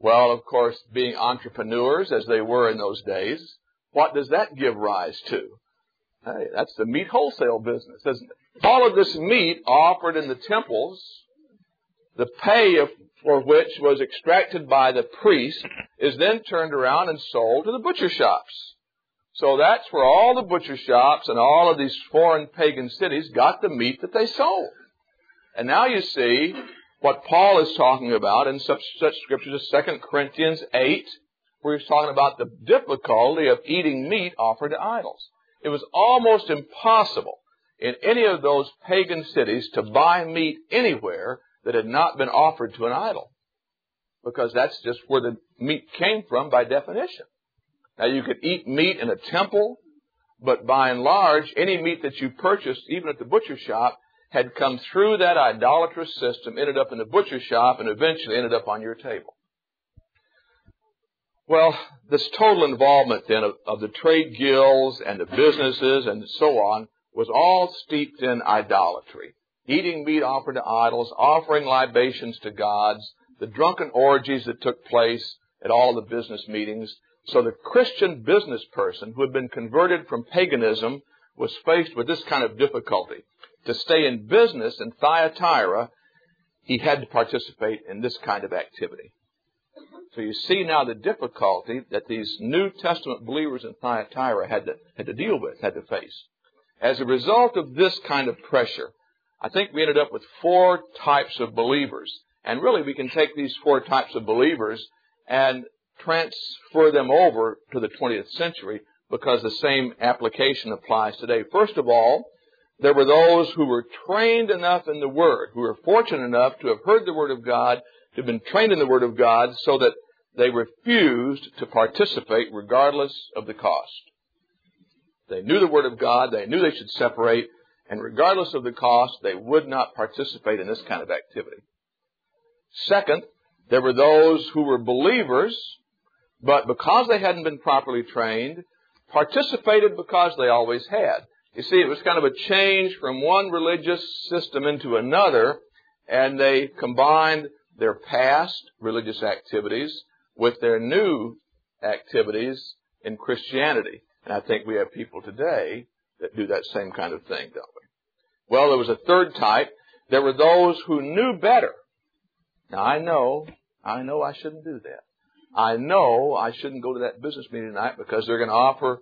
Well, of course, being entrepreneurs as they were in those days, what does that give rise to? Hey, that's the meat wholesale business, isn't it? All of this meat offered in the temples, the pay for which was extracted by the priest, is then turned around and sold to the butcher shops. So that's where all the butcher shops and all of these foreign pagan cities got the meat that they sold. And now you see what Paul is talking about in such scriptures as 2 Corinthians 8, where he's talking about the difficulty of eating meat offered to idols. It was almost impossible in any of those pagan cities to buy meat anywhere that had not been offered to an idol, because that's just where the meat came from by definition. Now, you could eat meat in a temple, but by and large, any meat that you purchased, even at the butcher shop, had come through that idolatrous system, ended up in the butcher shop, and eventually ended up on your table. Well, this total involvement then of the trade guilds and the businesses and so on was all steeped in idolatry. Eating meat offered to idols, offering libations to gods, the drunken orgies that took place at all the business meetings. So the Christian business person who had been converted from paganism was faced with this kind of difficulty. To stay in business in Thyatira, he had to participate in this kind of activity. So you see now the difficulty that these New Testament believers in Thyatira had to deal with, had to face. As a result of this kind of pressure, I think we ended up with 4 types of believers. And really we can take these 4 types of believers and transfer them over to the 20th century, because the same application applies today. First of all, there were those who were trained enough in the Word, who were fortunate enough to have heard the Word of God, to have been trained in the Word of God, so that they refused to participate regardless of the cost. They knew the Word of God, they knew they should separate, and regardless of the cost, they would not participate in this kind of activity. Second, there were those who were believers, but because they hadn't been properly trained, participated because they always had. You see, it was kind of a change from one religious system into another, and they combined their past religious activities with their new activities in Christianity. And I think we have people today that do that same kind of thing, don't we? Well, there was a third type. There were those who knew better. Now, I know I shouldn't do that. I know I shouldn't go to that business meeting tonight because they're going to offer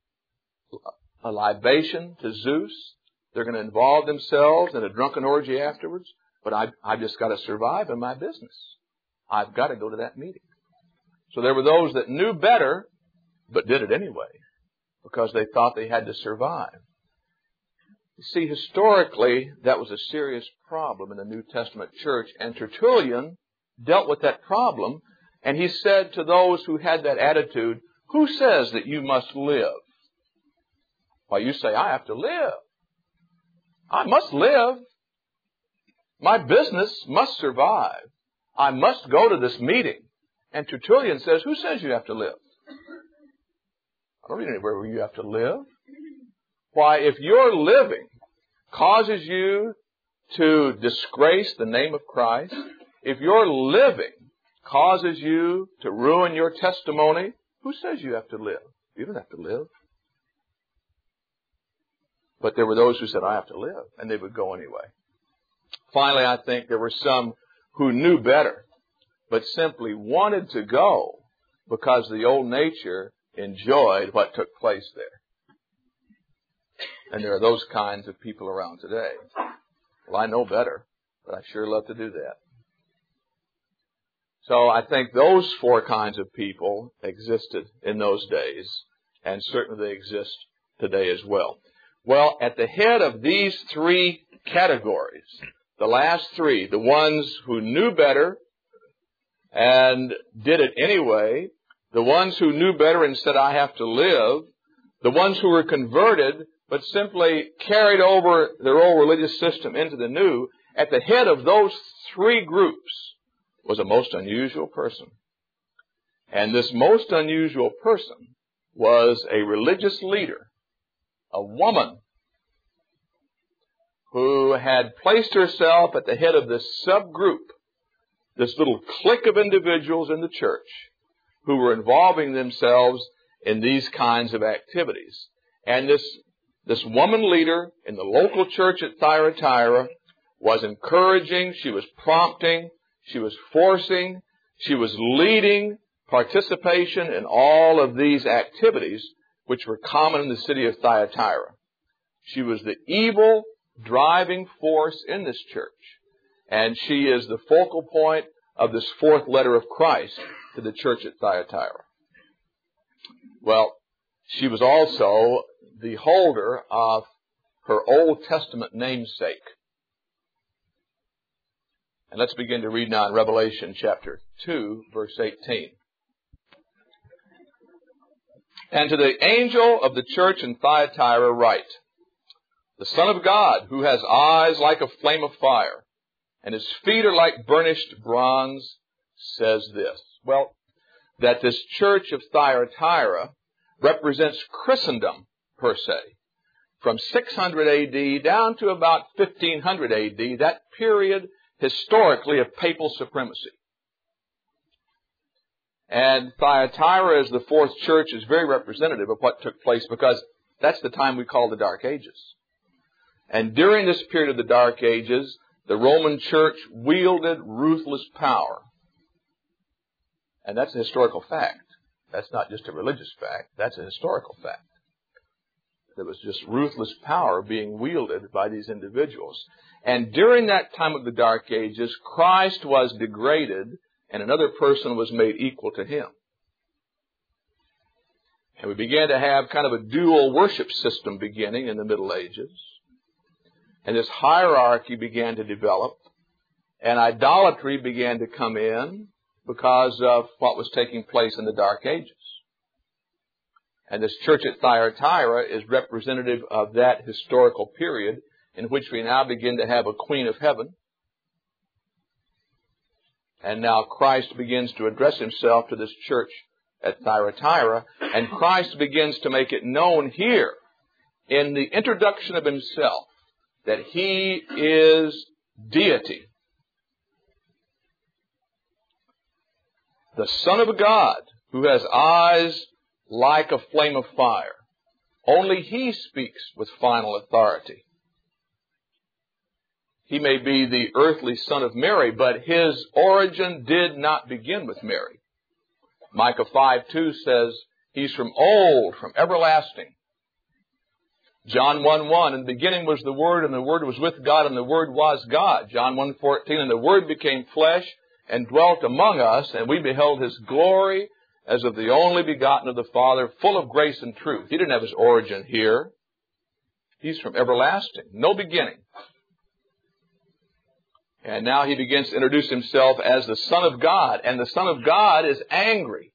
a libation to Zeus. They're going to involve themselves in a drunken orgy afterwards. But I've just got to survive in my business. I've got to go to that meeting. So there were those that knew better, but did it anyway, because they thought they had to survive. You see, historically, that was a serious problem in the New Testament church, and Tertullian dealt with that problem, and he said to those who had that attitude, "Who says that you must live?" Well, you say, "I have to live. I must live. My business must survive. I must go to this meeting." And Tertullian says, "Who says you have to live?" I don't read anywhere where you have to live. Why, if your living causes you to disgrace the name of Christ, if your living causes you to ruin your testimony, who says you have to live? You don't have to live. But there were those who said, "I have to live," and they would go anyway. Finally, I think there were some who knew better, but simply wanted to go because the old nature enjoyed what took place there. And there are those kinds of people around today. Well, I know better, but I sure love to do that. So I think those 4 kinds of people existed in those days, and certainly they exist today as well. Well, at the head of these 3 categories, the last 3, the ones who knew better and did it anyway, the ones who knew better and said, "I have to live," the ones who were converted but simply carried over their old religious system into the new, at the head of those 3 groups was a most unusual person. And this most unusual person was a religious leader, a woman who had placed herself at the head of this subgroup this little clique of individuals in the church who were involving themselves in these kinds of activities. And this woman leader in the local church at Thyatira was encouraging, she was prompting, she was forcing, she was leading participation in all of these activities which were common in the city of Thyatira. She was the evil driving force in this church. And she is the focal point of this fourth letter of Christ to the church at Thyatira. Well, she was also the holder of her Old Testament namesake. And let's begin to read now in Revelation chapter 2, verse 18. And to the angel of the church in Thyatira write, the Son of God, who has eyes like a flame of fire, and his feet are like burnished bronze, says this. Well, that this church of Thyatira represents Christendom per se. From 600 A.D. down to about 1500 A.D., that period historically of papal supremacy. And Thyatira as the fourth church is very representative of what took place because that's the time we call the Dark Ages. And during this period of the Dark Ages, the Roman Church wielded ruthless power. And that's a historical fact. That's not just a religious fact. That's a historical fact. There was just ruthless power being wielded by these individuals. And during that time of the Dark Ages, Christ was degraded and another person was made equal to him. And we began to have kind of a dual worship system beginning in the Middle Ages. And this hierarchy began to develop. And idolatry began to come in because of what was taking place in the Dark Ages. And this church at Thyatira is representative of that historical period in which we now begin to have a Queen of Heaven. And now Christ begins to address himself to this church at Thyatira, and Christ begins to make it known here in the introduction of himself that he is deity. The Son of God, who has eyes like a flame of fire. Only he speaks with final authority. He may be the earthly son of Mary, but his origin did not begin with Mary. Micah 5:2 says, he's from old, from everlasting. John 1:1, in the beginning was the Word, and the Word was with God, and the Word was God. John 1:14, and the Word became flesh and dwelt among us, and we beheld his glory as of the only begotten of the Father, full of grace and truth. He didn't have his origin here. He's from everlasting, no beginning. And now he begins to introduce himself as the Son of God. And the Son of God is angry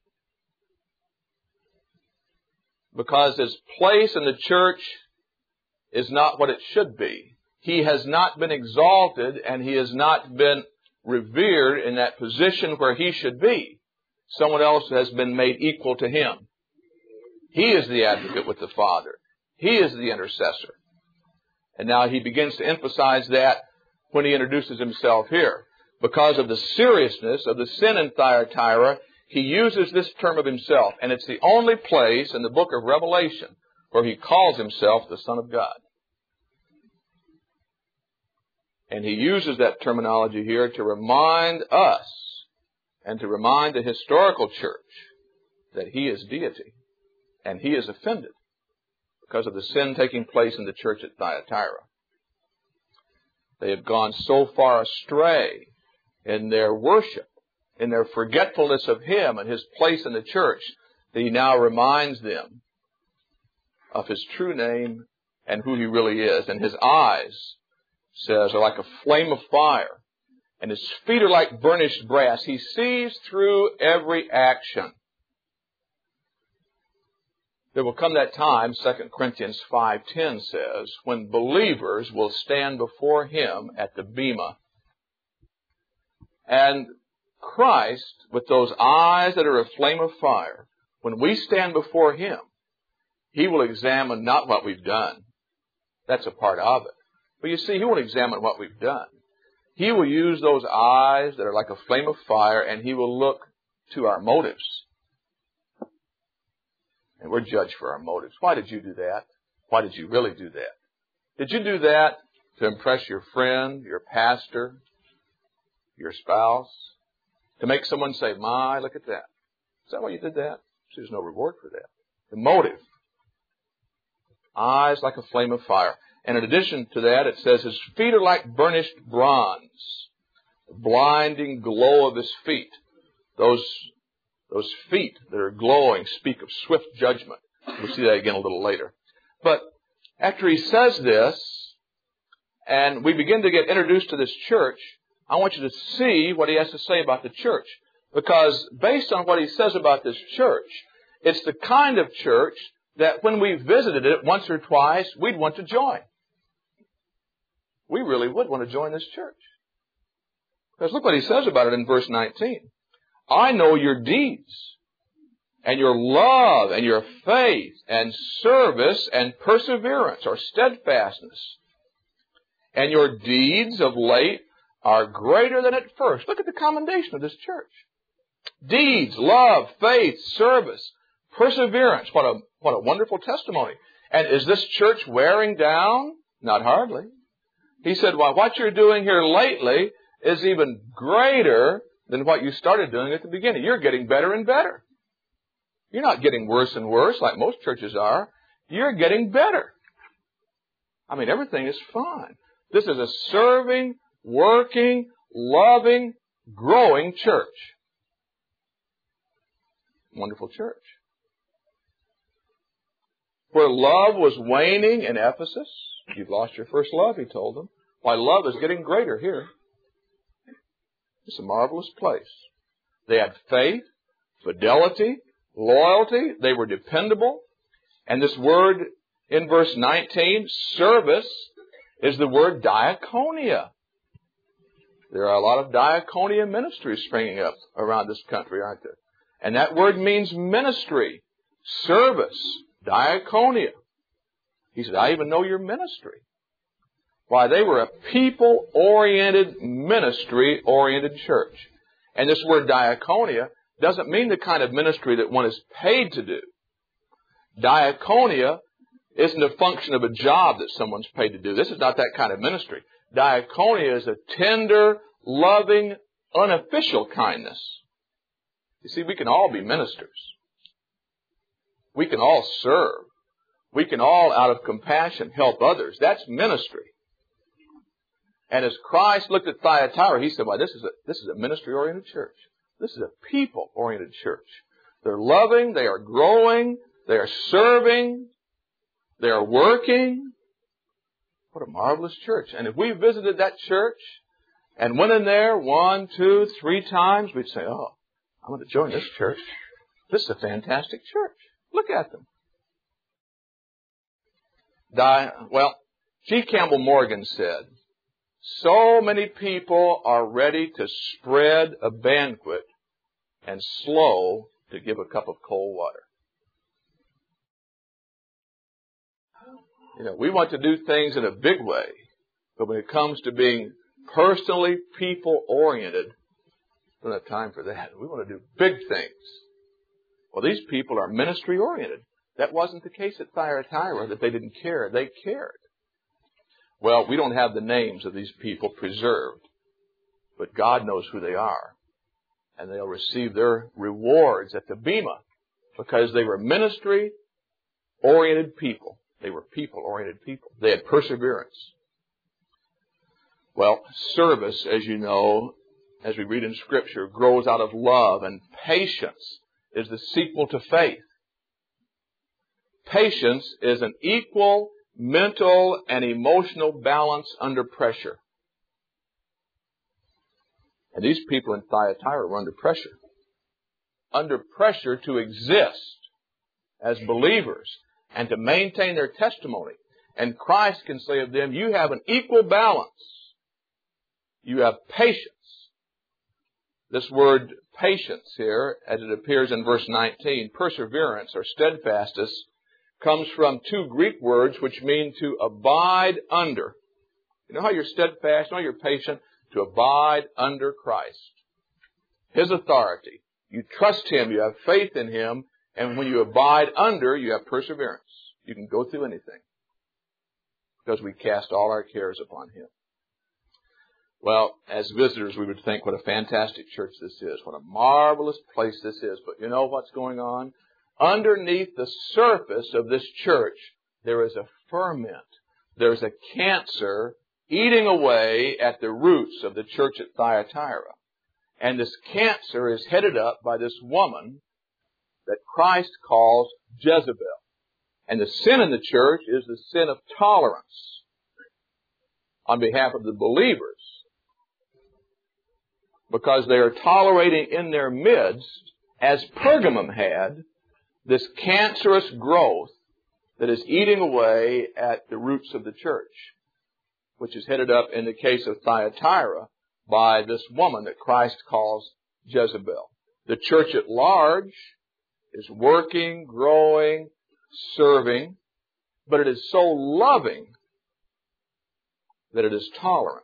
because his place in the church is not what it should be. He has not been exalted and he has not been revered in that position where he should be. Someone else has been made equal to him. He is the advocate with the Father. He is the intercessor. And now he begins to emphasize that when he introduces himself here. Because of the seriousness of the sin in Thyatira, he uses this term of himself. And it's the only place in the book of Revelation where he calls himself the Son of God. And he uses that terminology here to remind us and to remind the historical church that he is deity. And he is offended because of the sin taking place in the church at Thyatira. They have gone so far astray in their worship, in their forgetfulness of him and his place in the church, that he now reminds them of his true name and who he really is. And his eyes, says, are like a flame of fire, and his feet are like burnished brass. He sees through every action. There will come that time, 2 Corinthians 5:10 says, when believers will stand before him at the bema. And Christ, with those eyes that are a flame of fire, when we stand before him, he will examine not what we've done. That's a part of it. But you see, he won't examine what we've done. He will use those eyes that are like a flame of fire, and He will look to our motives. And we're judged for our motives. Why did you do that? Why did you really do that? Did you do that to impress your friend, your pastor, your spouse? To make someone say, my, look at that. Is that why you did that? There's no reward for that. The motive. Eyes like a flame of fire. And in addition to that, it says his feet are like burnished bronze. The blinding glow of his feet. Those feet that are glowing speak of swift judgment. We'll see that again a little later. But after he says this, and we begin to get introduced to this church, I want you to see what he has to say about the church. Because based on what he says about this church, it's the kind of church that when we visited it once or twice, we'd want to join. We really would want to join this church. Because look what he says about it in verse 19. I know your deeds, and your love, and your faith, and service, and perseverance, or steadfastness. And your deeds of late are greater than at first. Look at the commendation of this church. Deeds, love, faith, service, perseverance. What a wonderful testimony. And is this church wearing down? Not hardly. He said, well, what you're doing here lately is even greater than what you started doing at the beginning. You're getting better and better. You're not getting worse and worse like most churches are. You're getting better. I mean, everything is fine. This is a serving, working, loving, growing church. Wonderful church. Where love was waning in Ephesus, you've lost your first love, he told them. Why, love is getting greater here. It's a marvelous place. They had faith, fidelity, loyalty. They were dependable. And this word in verse 19, service, is the word diaconia. There are a lot of diaconia ministries springing up around this country, aren't there? And that word means ministry, service, diaconia. He said, I even know your ministry. Why, they were a people-oriented, ministry-oriented church. And this word diaconia doesn't mean the kind of ministry that one is paid to do. Diaconia isn't a function of a job that someone's paid to do. This is not that kind of ministry. Diaconia is a tender, loving, unofficial kindness. You see, we can all be ministers. We can all serve. We can all, out of compassion, help others. That's ministry. And as Christ looked at Thyatira, he said, well, this is a ministry-oriented church. This is a people-oriented church. They're loving, they are growing, they are serving, they are working. What a marvelous church. And if we visited that church and went in there 1, 2, 3 times, we'd say, oh, I'm going to join this church. This is a fantastic church. Look at them. G. Campbell Morgan said, so many people are ready to spread a banquet and slow to give a cup of cold water. You know, we want to do things in a big way, but when it comes to being personally people-oriented, we don't have time for that. We want to do big things. Well, these people are ministry-oriented. That wasn't the case at Thyatira, that they didn't care. They cared. Well, we don't have the names of these people preserved, but God knows who they are. And they'll receive their rewards at the Bema because they were ministry-oriented people. They were people-oriented people. They had perseverance. Well, service, as you know, as we read in Scripture, grows out of love, and patience is the sequel to faith. Patience is an equal mental and emotional balance under pressure. And these people in Thyatira were under pressure. Under pressure to exist as believers and to maintain their testimony. And Christ can say of them, you have an equal balance. You have patience. This word patience here, as it appears in verse 19, perseverance or steadfastness, comes from 2 Greek words which mean to abide under. You know how you're steadfast, you know you're patient? to abide under Christ. His authority. You trust Him, you have faith in Him, and when you abide under, you have perseverance. You can go through anything because we cast all our cares upon Him. Well, as visitors, we would think what a fantastic church this is, what a marvelous place this is. But you know what's going on? Underneath the surface of this church, there is a ferment. There's a cancer eating away at the roots of the church at Thyatira. And this cancer is headed up by this woman that Christ calls Jezebel. And the sin in the church is the sin of tolerance on behalf of the believers, because they are tolerating in their midst, as Pergamum had, this cancerous growth that is eating away at the roots of the church, which is headed up in the case of Thyatira by this woman that Christ calls Jezebel. The church at large is working, growing, serving, but it is so loving that it is tolerant.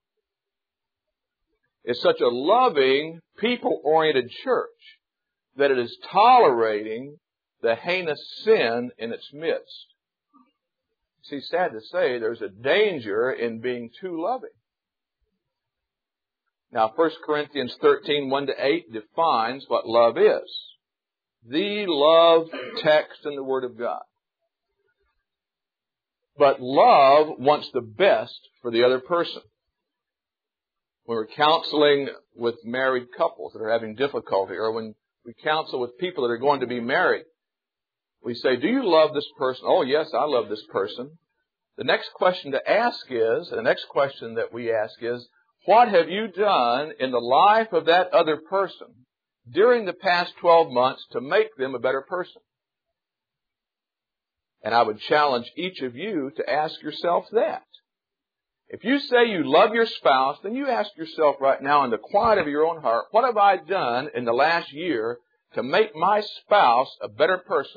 It's such a loving, people-oriented church that it is tolerating the heinous sin in its midst. See, sad to say, there's a danger in being too loving. Now, 1 Corinthians 13, 1-8 defines what love is. The love text in the Word of God. But love wants the best for the other person. When we're counseling with married couples that are having difficulty, or when we counsel with people that are going to be married, we say, do you love this person? Oh, yes, I love this person. The next question to ask is, the next question that we ask is, what have you done in the life of that other person during the past 12 months to make them a better person? And I would challenge each of you to ask yourself that. If you say you love your spouse, then you ask yourself right now in the quiet of your own heart, what have I done in the last year to make my spouse a better person?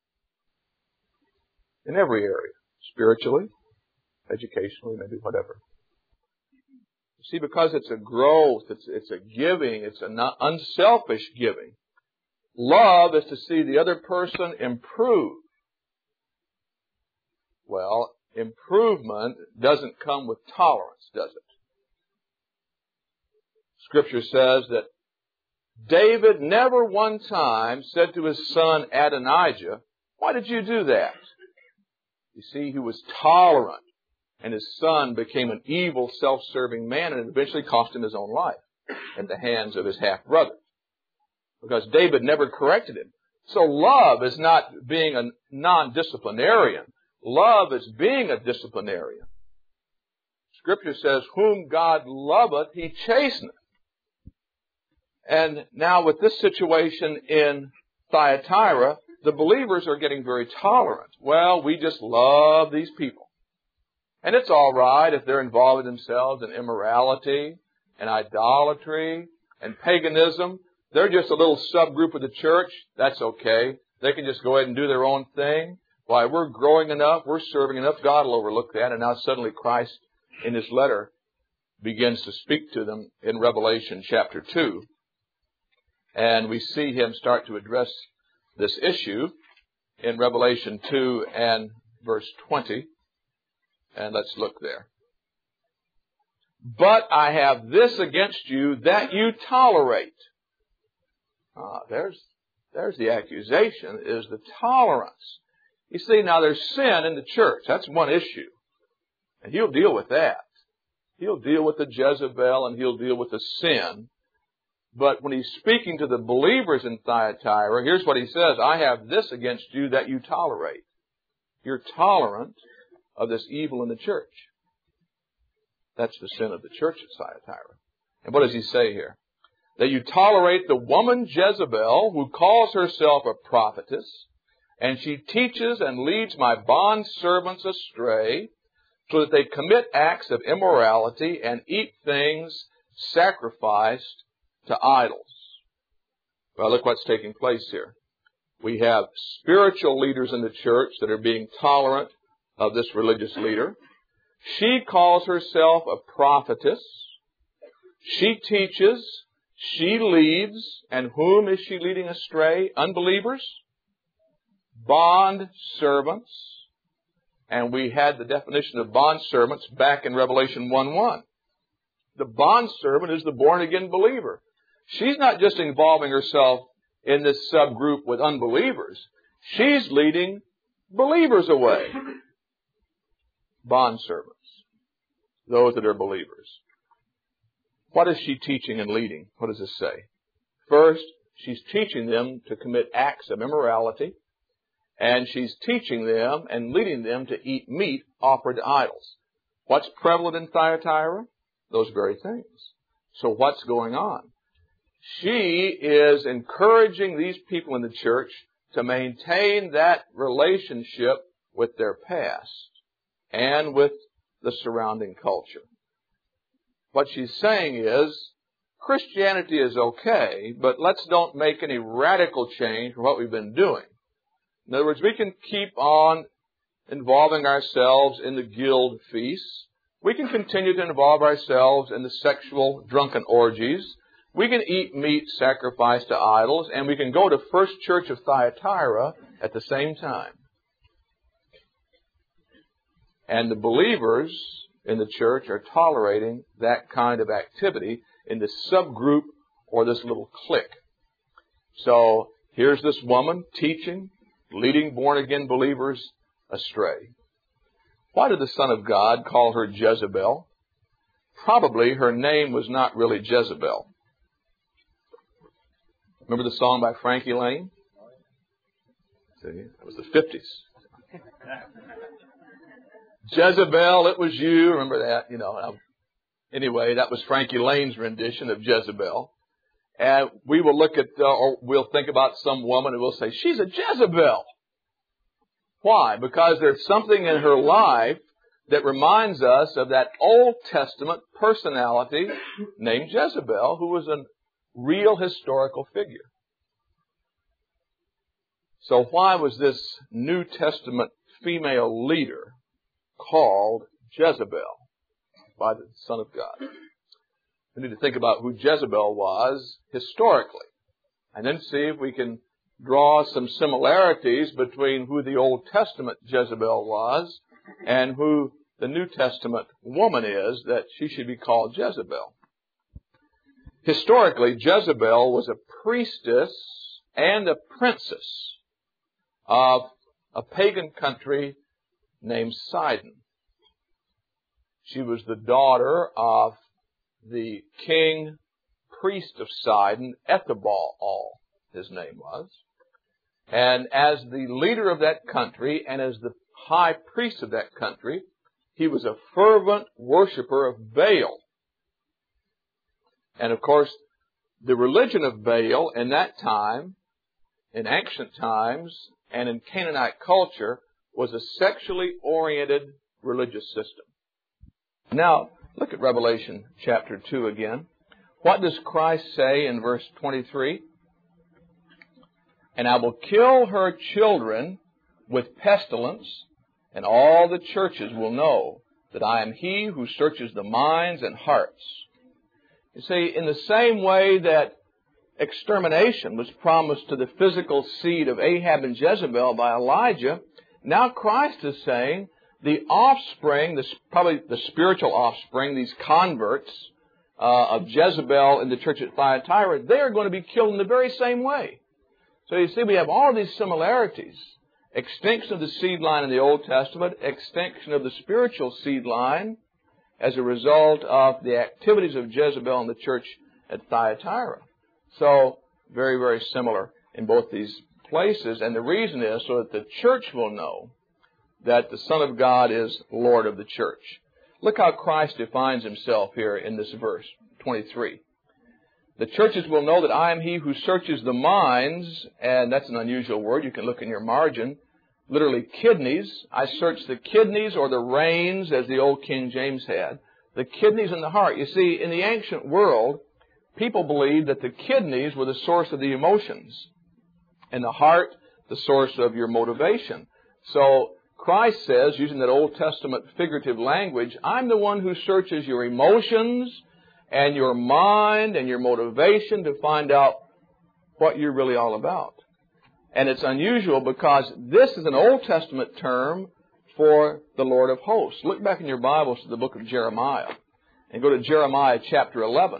In every area. Spiritually, educationally, maybe whatever. You see, because it's a growth, it's a giving, it's an unselfish giving. Love is to see the other person improve. Well, improvement doesn't come with tolerance, does it? Scripture says that David never one time said to his son Adonijah, why did you do that? You see, he was tolerant, and his son became an evil, self-serving man, and it eventually cost him his own life at the hands of his half-brother, because David never corrected him. So love is not being a non-disciplinarian. Love is being a disciplinarian. Scripture says, whom God loveth, He chasteneth. And now with this situation in Thyatira, the believers are getting very tolerant. Well, we just love these people. And it's all right if they're involving themselves in immorality and idolatry and paganism. They're just a little subgroup of the church. That's okay. They can just go ahead and do their own thing. Why, we're growing enough, we're serving enough, God will overlook that. And now suddenly Christ, in His letter, begins to speak to them in Revelation chapter 2. And we see Him start to address this issue in Revelation 2 and verse 20. And let's look there. But I have this against you, that you tolerate. There's the accusation, is the tolerance. You see, now there's sin in the church. That's one issue. And He'll deal with that. He'll deal with the Jezebel and He'll deal with the sin. But when He's speaking to the believers in Thyatira, here's what He says, I have this against you that you tolerate. You're tolerant of this evil in the church. That's the sin of the church at Thyatira. And what does He say here? That you tolerate the woman Jezebel, who calls herself a prophetess, and she teaches and leads my bondservants astray, so that they commit acts of immorality and eat things sacrificed to idols. Well, look what's taking place here. We have spiritual leaders in the church that are being tolerant of this religious leader. She calls herself a prophetess, She teaches, she leads, and whom is she leading astray? Unbelievers? Bond servants. And we had the definition of bond servants back in Revelation 1:1. The bond servant is the born-again believer. She's not just involving herself in this subgroup with unbelievers. She's leading believers away. Bond servants. Those that are believers. What is she teaching and leading? What does this say? First, she's teaching them to commit acts of immorality. And she's teaching them and leading them to eat meat offered to idols. What's prevalent in Thyatira? Those very things. So what's going on? She is encouraging these people in the church to maintain that relationship with their past and with the surrounding culture. What she's saying is, Christianity is okay, but let's don't make any radical change from what we've been doing. In other words, we can keep on involving ourselves in the guild feasts. We can continue to involve ourselves in the sexual drunken orgies. We can eat meat sacrificed to idols, and we can go to First Church of Thyatira at the same time. And the believers in the church are tolerating that kind of activity in this subgroup or this little clique. So here's this woman teaching, leading born-again believers astray. Why did the Son of God call her Jezebel? Probably her name was not really Jezebel. Remember the song by Frankie Lane? See, that was the 50s. Jezebel, it was you. Remember that? Anyway, that was Frankie Lane's rendition of Jezebel. And we will look at, or we'll think about some woman and we'll say, she's a Jezebel. Why? Because there's something in her life that reminds us of that Old Testament personality named Jezebel, who was a real historical figure. So why was this New Testament female leader called Jezebel by the Son of God? We need to think about who Jezebel was historically, and then see if we can draw some similarities between who the Old Testament Jezebel was and who the New Testament woman is that she should be called Jezebel. Historically, Jezebel was a priestess and a princess of a pagan country named Sidon. She was the daughter of the king priest of Sidon, Ethelbald, his name was. And as the leader of that country and as the high priest of that country, he was a fervent worshiper of Baal. And of course, the religion of Baal in that time, in ancient times, and in Canaanite culture, was a sexually oriented religious system. Now, look at Revelation chapter 2 again. What does Christ say in verse 23? And I will kill her children with pestilence, and all the churches will know that I am he who searches the minds and hearts. You see, in the same way that extermination was promised to the physical seed of Ahab and Jezebel by Elijah, now Christ is saying the offspring, probably the spiritual offspring, these converts of Jezebel in the church at Thyatira, they are going to be killed in the very same way. So you see, we have all these similarities. Extinction of the seed line in the Old Testament, extinction of the spiritual seed line as a result of the activities of Jezebel in the church at Thyatira. So, very, very similar in both these places. And the reason is so that the church will know that the Son of God is Lord of the church. Look how Christ defines himself here in this verse, 23. The churches will know that I am he who searches the minds, and that's an unusual word. You can look in your margin. Literally kidneys. I search the kidneys or the reins, as the old King James had. The kidneys and the heart. You see, in the ancient world, people believed that the kidneys were the source of the emotions, and the heart the source of your motivation. So Christ says, using that Old Testament figurative language, I'm the one who searches your emotions and your mind and your motivation to find out what you're really all about. And it's unusual because this is an Old Testament term for the Lord of hosts. Look back in your Bibles to the book of Jeremiah and go to Jeremiah chapter 11.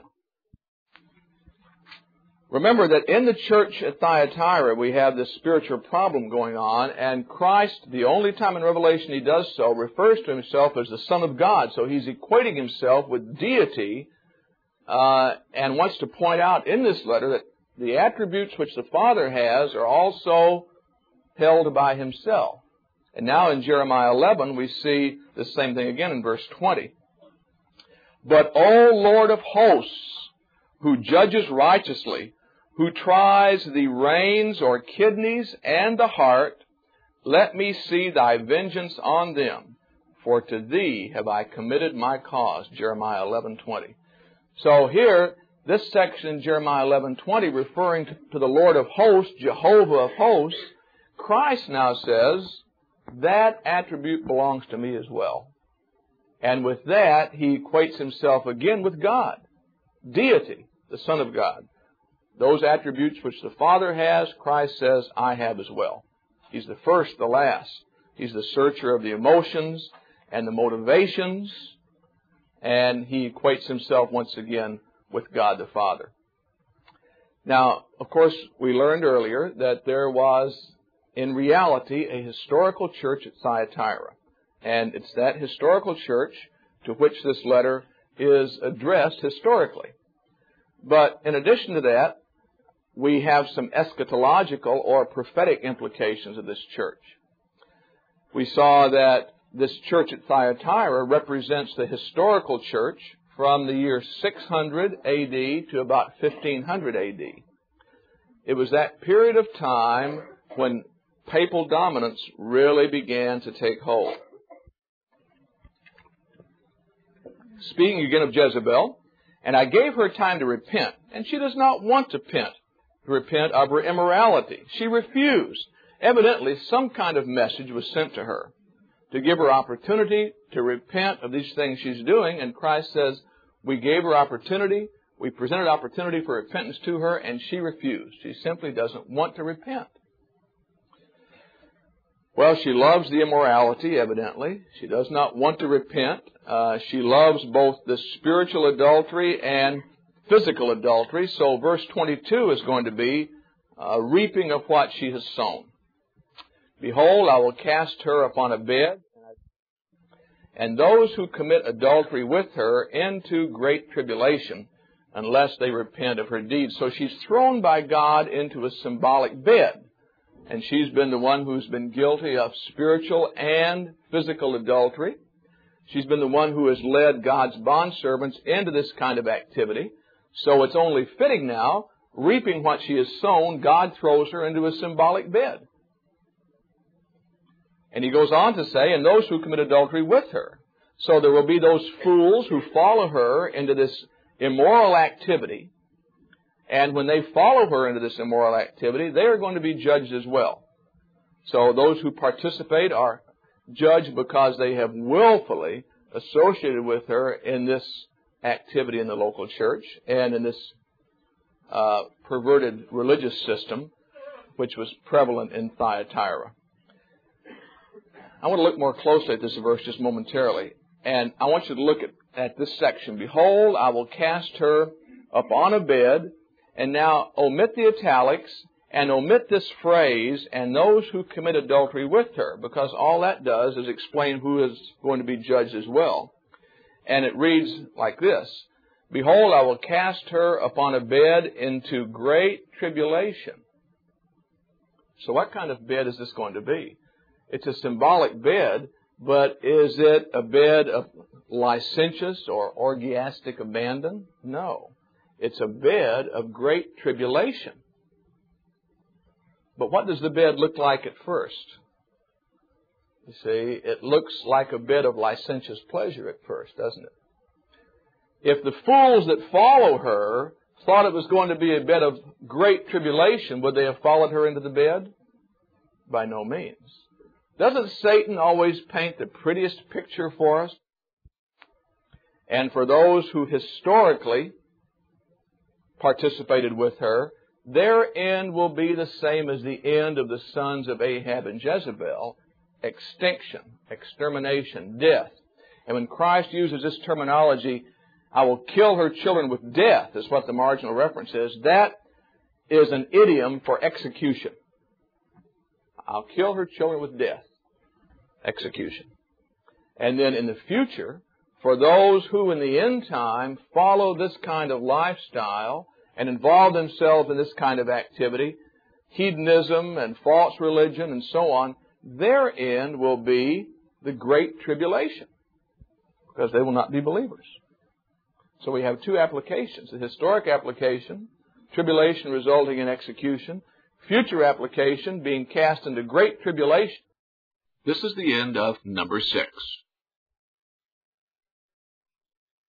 Remember that in the church at Thyatira we have this spiritual problem going on, and Christ, the only time in Revelation He does so, refers to Himself as the Son of God. So He's equating Himself with deity and wants to point out in this letter that the attributes which the Father has are also held by Himself. And now in Jeremiah 11 we see the same thing again in verse 20. But, O Lord of hosts, who judges righteously, who tries the reins or kidneys and the heart, let me see Thy vengeance on them, for to Thee have I committed my cause. Jeremiah 11:20. So here, this section, Jeremiah 11:20, referring to the Lord of hosts, Jehovah of hosts, Christ now says, that attribute belongs to me as well. And with that, He equates Himself again with God, deity, the Son of God. Those attributes which the Father has, Christ says, I have as well. He's the first, the last. He's the searcher of the emotions and the motivations, and He equates Himself once again with God the Father. Now, of course, we learned earlier that there was, in reality, a historical church at Thyatira. And it's that historical church to which this letter is addressed historically. But in addition to that, we have some eschatological or prophetic implications of this church. We saw that this church at Thyatira represents the historical church from the year 600 A.D. to about 1500 A.D. It was that period of time when papal dominance really began to take hold. Speaking again of Jezebel, and I gave her time to repent, and she does not want to repent of her immorality. She refused. Evidently, some kind of message was sent to her to give her opportunity to repent of these things she's doing, and Christ says, we gave her opportunity, we presented opportunity for repentance to her, and she refused. She simply doesn't want to repent. Well, she loves the immorality, evidently. She does not want to repent. She loves both the spiritual adultery and physical adultery. So verse 22 is going to be reaping of what she has sown. Behold, I will cast her upon a bed, and those who commit adultery with her into great tribulation, unless they repent of her deeds. So she's thrown by God into a symbolic bed. And she's been the one who's been guilty of spiritual and physical adultery. She's been the one who has led God's bondservants into this kind of activity. So it's only fitting now, reaping what she has sown, God throws her into a symbolic bed. And He goes on to say, and those who commit adultery with her. So there will be those fools who follow her into this immoral activity. And when they follow her into this immoral activity, they are going to be judged as well. So those who participate are judged because they have willfully associated with her in this activity in the local church and in this perverted religious system which was prevalent in Thyatira. I want to look more closely at this verse just momentarily. And I want you to look at this section. Behold, I will cast her upon a bed. And now omit the italics and omit this phrase, and those who commit adultery with her, because all that does is explain who is going to be judged as well. And it reads like this: Behold, I will cast her upon a bed into great tribulation. So what kind of bed is this going to be? It's a symbolic bed, but is it a bed of licentious or orgiastic abandon? No. It's a bed of great tribulation. But what does the bed look like at first? You see, it looks like a bed of licentious pleasure at first, doesn't it? If the fools that follow her thought it was going to be a bed of great tribulation, would they have followed her into the bed? By no means. Doesn't Satan always paint the prettiest picture for us? And for those who historically participated with her, their end will be the same as the end of the sons of Ahab and Jezebel: extinction, extermination, death. And when Christ uses this terminology, I will kill her children with death, is what the marginal reference is. That is an idiom for execution. I'll kill her children with death. Execution. And then in the future, for those who in the end time follow this kind of lifestyle and involve themselves in this kind of activity, hedonism and false religion and so on, their end will be the Great Tribulation, because they will not be believers. So we have two applications: the historic application, tribulation resulting in execution; future application, being cast into great tribulation. This is the end of number 6.